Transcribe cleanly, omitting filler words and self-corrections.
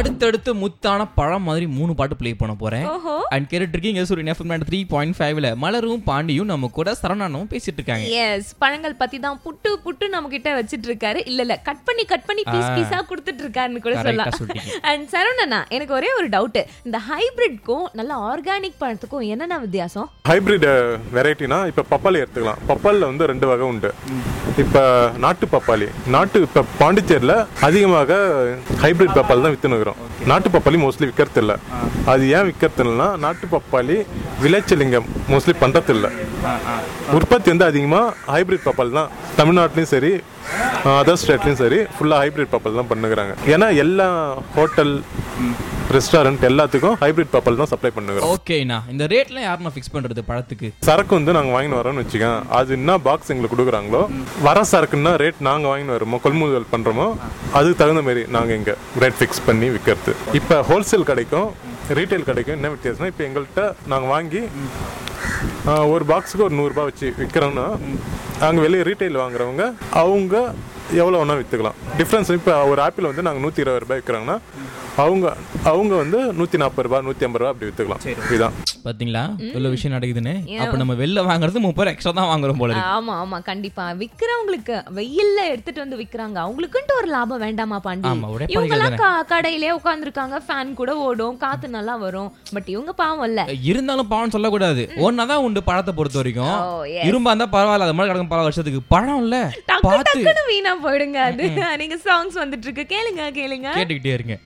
அடுத்தடுத்து முத்தான பழம் மாதிரி 3 பாட்டு ப்ளே பண்ண போறேன். அண்ட் கேட்டுட்டு இருக்கீங்க சூரியன் FM 3.5ல மலரும் பாண்டியும் நம்ம கூட சரவணனும் பேசிட்டு இருக்காங்க. எஸ், பழங்கள் பத்தி தான் புட்டு நம்ம கிட்ட வச்சிட்டு இருக்காரு. இல்ல கட் பண்ணி பீஸா கொடுத்துட்டு இருக்காருன்னு கூட சொல்லலாம். அண்ட் சரவணனா, எனக்கு ஒரே ஒரு டவுட், இந்த ஹைபிரிட்க்கும் நல்ல ஆர்கானிக் பழத்துக்கும் என்னென்ன வித்தியாசம்? ஹைபிரிட் வெரைட்டினா இப்ப பப்பாளி எடுத்துக்கலாம். பப்பாளில வந்து 2 வகை உண்டு. இப்ப நாட்டு பப்பாளி, இப்ப பாண்டிச்சேரியில அதிகமாக ஹைபிரிட் பப்பாளி தான் வித்துனுக்குறோம். நாட்டு பப்பாளி மோஸ்ட்லி விற்கிறது இல்லை. அது ஏன் விற்கிறது இல்லைன்னா, நாட்டு பப்பாளி விளைச்சலிங்க மோஸ்ட்லி பண்றது இல்லை. உற்பத்தி வந்து அதிகமாக ஹைபிரிட் பப்பாளி தான். தமிழ்நாட்டிலையும் சரி அதர் ஸ்டேட்லையும் சரி ஃபுல்லாக ஹைபிரிட் பப்பாளி தான் பண்ணுகிறாங்க. ஏன்னா எல்லா ஹோட்டல் ரெஸ்டாரண்ட் எல்லாத்துக்கும் ஹைபிரிட் பப்பாளி தான் சப்ளை பண்ணுகிறோம். ஓகேண்ணா, இந்த ரேட்லாம் யாருன்னா ஃபிக்ஸ் பண்றது பழத்துக்கு? சரக்கு வந்து நாங்கள் வாங்கிட்டு வரோம்னு வச்சுக்கோங்க, அது என்ன பாக்ஸ் எங்களுக்கு கொடுக்குறாங்களோ, வர சரக்குன்னா ரேட் நாங்கள் வாங்கிட்டு வரோமோ, கொள்முதல் பண்ணுறோமோ, அதுக்கு தகுந்த மாதிரி நாங்கள் இங்கே ரேட் ஃபிக்ஸ் பண்ணி விற்கிறது. இப்போ ஹோல்சேல் கடைக்கும் ரீட்டைல் கடைக்கும் என்ன வித்தியாசம்னா, இப்போ எங்கள்கிட்ட நாங்கள் வாங்கி ஒரு பாக்ஸுக்கு ஒரு 100 ரூபாய் வச்சு விற்கிறோம்னா, அங்கே வெளியே ரீட்டைல் வாங்குறவங்க அவங்க எவ்வளோ வேணால் விற்றுக்கலாம். டிஃப்ரென்ஸ் இப்போ ஒரு ஆப்பிள் வந்து நாங்கள் 120 ரூபாய் விற்கிறாங்கன்னா, அவங்க வந்து 140 ரூபாய் 150 ரூபாய் அப்படி வித்துக்கலாம். இதுதான் பாத்தீங்களா இவ்வளவு விஷயம் நடக்குதுன்னு. அப்ப நம்ம வெளில வாங்குறது 30 எக்ஸ்ட்ரா தான் வாங்குறோம் போல இருக்கு. ஆமா கண்டிப்பா. விக்கிறவங்களுக்கு வெயில்ல எடுத்துட்டு வந்து விக்கிறாங்க, அவங்களுக்குன்ட்டு ஒரு லாபம் வேண்டாமா பாண்டி? இவங்க எல்லாம் கடையிலே உட்கார்ந்துருக்காங்க, ஃபேன் கூட ஓடும், காத்து நல்லா வரும். பட் இவங்க பாவம் இல்ல. இருந்தாலும் பாவம் சொல்லக்கூடாது. ஒன்னாதான் உண்டு பழத்தை பொறுத்த வரைக்கும். இரும்பா இருந்தா பரவாயில்ல, அது மாதிரி கிடக்கும் பல வருஷத்துக்கு. பழம் இல்ல, டக்குனு வீணா போயிடுங்க. அது நீங்க சாங்ஸ் வந்துட்டு இருக்கு, கேளுங்க கேட்டுக்கிட்டே இருங்க.